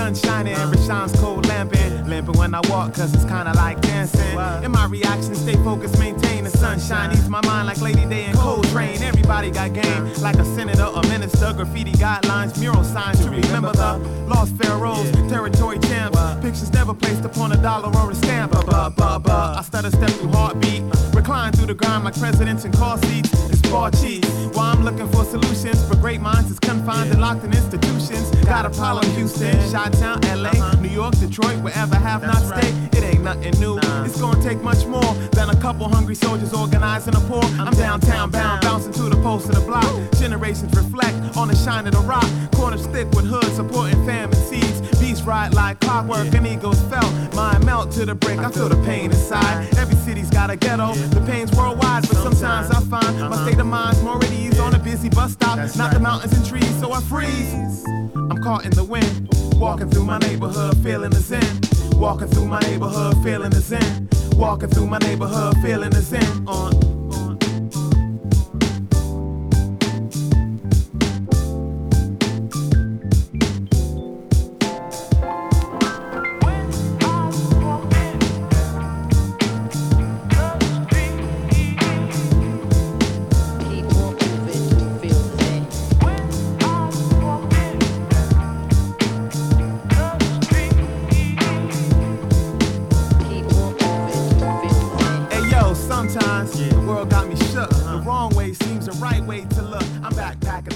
sun shining, Rashawn's cold lamping. Limping when I walk, cause it's kinda like dancing. In my reaction, stay focused, maintain the sunshine. Ease my mind like Lady Day and Cold Rain. Everybody got game, like a senator or minister. Graffiti guidelines, mural signs to remember the lost pharaohs, territory champs. Pictures never placed upon a dollar or a stamp. I stutter step through heartbeat, recline through the grind like presidents in car seats. It's bar cheese. While I'm looking for solutions, but great minds is confined and locked in institutions. Got a problem, Houston, Chi-Town, LA, New York, Detroit, wherever have not stayed. It ain't nothing new. It's gonna take much more than a couple hungry soldiers organizing a poor. I'm downtown bound, bouncing to the post of the block. Generations reflect on the shine of the rock. Corner stick with hood supporting famine seeds. Beats ride like clockwork and egos felt. Mind melt to the brick, I feel the pain inside. Every city's got a ghetto, the pain's worldwide, but sometimes I find my state of mind's more at ease on a busy bus stop. Not the mountains and trees, so I freeze. I'm caught in the wind, walking through my neighborhood, feeling the zen. Walking through my neighborhood, feeling the zen. Walking through my neighborhood, feeling the zen. Sometimes the world got me shook. The wrong way seems the right way to look. I'm backpacking